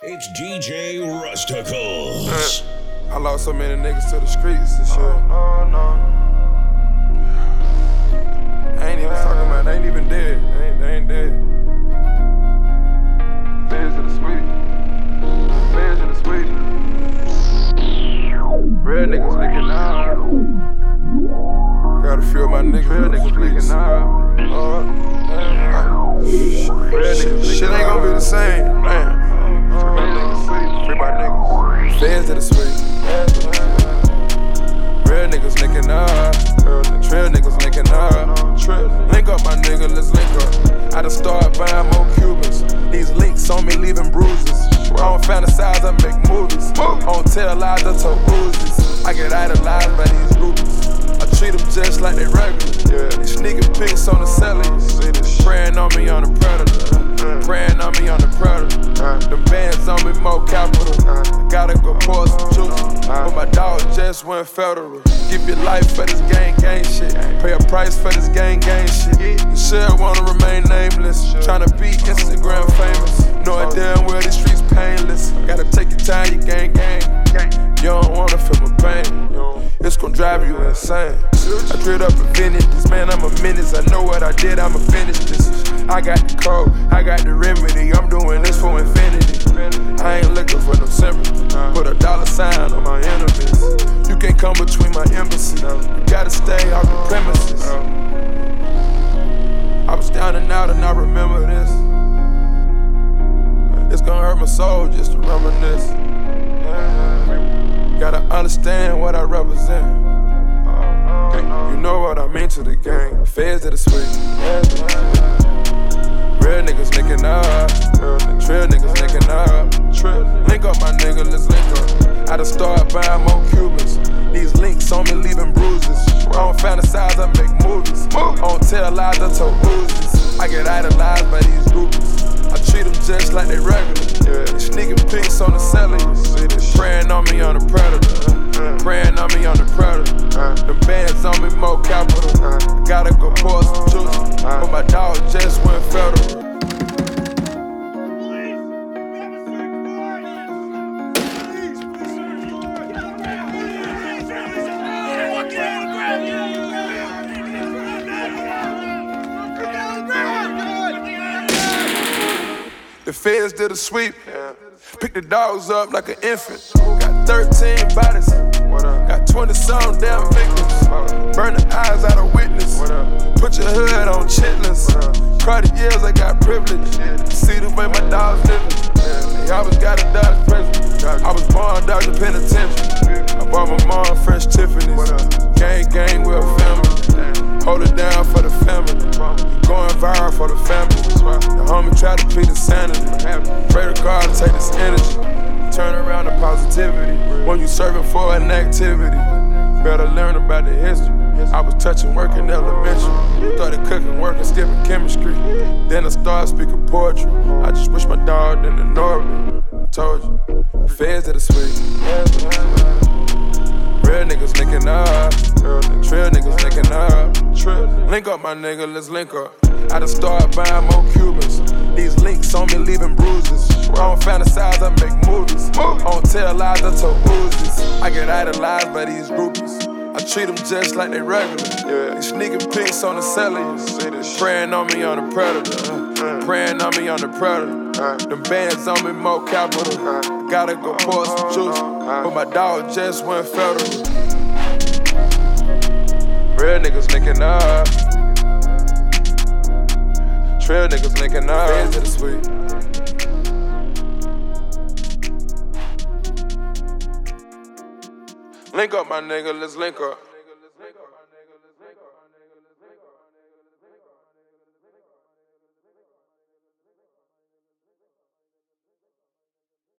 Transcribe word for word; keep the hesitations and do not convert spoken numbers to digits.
It's D J Rusticles. Uh, I lost so many niggas to the streets and shit. Oh, no, no. I ain't even talking about, they ain't even dead. They ain't, they ain't dead. Feds to the sweet. Feds to the sweet. Real niggas licking out. Got a few of my niggas. Real niggas licking out. Uh, Real niggas shit, shit ain't gonna be the same. Man. Real niggas sweet. Free my niggas. Feds to the sweet. Real niggas linking up. Real niggas linking up. Link up, my nigga, let's link up. I done started buying more Cubans. These links on me leaving bruises. I don't fantasize, I make movies. I don't tell lies, I tell Uzis. I get idolized by these groupies. I treat them just like they regular. These sneaking pics on the cellars. Praying on me on the predator. Praying on me on the predator. The bands on me more capital. Gotta go pour some juice. But my dog just went federal. Give your life for this gang gang shit. Pay a price for this gang gang shit. You should wanna remain nameless. Tryna be Instagram famous. Knowing damn well these streets painless. Gotta take your time, you gang gang. You don't wanna feel my pain. It's gon' drive you insane. I drilled up a vintage, man, I'm a menace. I know what I did, I'ma finish this. I got the code, I got the remedy. I'm doing this for infinity. I ain't looking for no sympathy. Put a dollar sign on my enemies. You can't come between my embassy. You gotta stay off the premises. I was down and out and I remember this. It's gonna hurt my soul just to reminisce. Gotta understand what I represent. You know what I mean to the gang. Feds to the sweet. Real niggas linking up. Real niggas linking up. Link up, my nigga, let's link up. I done started buying more Cubans. These links on me leaving bruises. I don't fantasize, I make movies. I don't tell lies, I tell Uzis. I get idolized by these groupies. I treat them just like they regular. These sneaking pics on the cellars. Praying on me on the predator. Praying on me on the predator. The bands on me more capital. Gotta go pour some juice. But my dog just went federal. The feds did a sweep. Picked the dogs up like an infant. Got thirteen bodies. Got twenty some damn victims. Burn the eyes out of witness. Put your hood on chitlins. Crowded years, I got privilege. See the way my dogs living. They always got a Dodge president. I was born Dodge penitentiary. I bought my mom fresh Tiffany's. Gang, gang, we're a family. Hold it down for the family. Going viral for the family. The homie tried to plead insanity. Pray to God to take this energy. Turn around to positivity. When you serving for an activity, better learn about the history. I was touching work in elementary. Started cooking, working, skipping chemistry. Then I started speaking poetry. I just wish my dog didn't ignore me. Told you, feds to the sweet. Real niggas linking up. Real niggas linking up. Link up, my nigga, let's link up. I done started buying more Cubans. These links on me leaving bruises. I don't fantasize, I make movies. I don't tell lies, I tell Uzis. I get idolized by these groupies. I treat them just like they regular. These sneaking pics on the cellars. Praying on me on the predator. Praying on me on the predator. Them bands on me more capital. Gotta go pour some juice. But my dog just went federal. Real niggas linking up. Real niggas linking up. Feds to the sweet. Link up, my nigga, let's link up.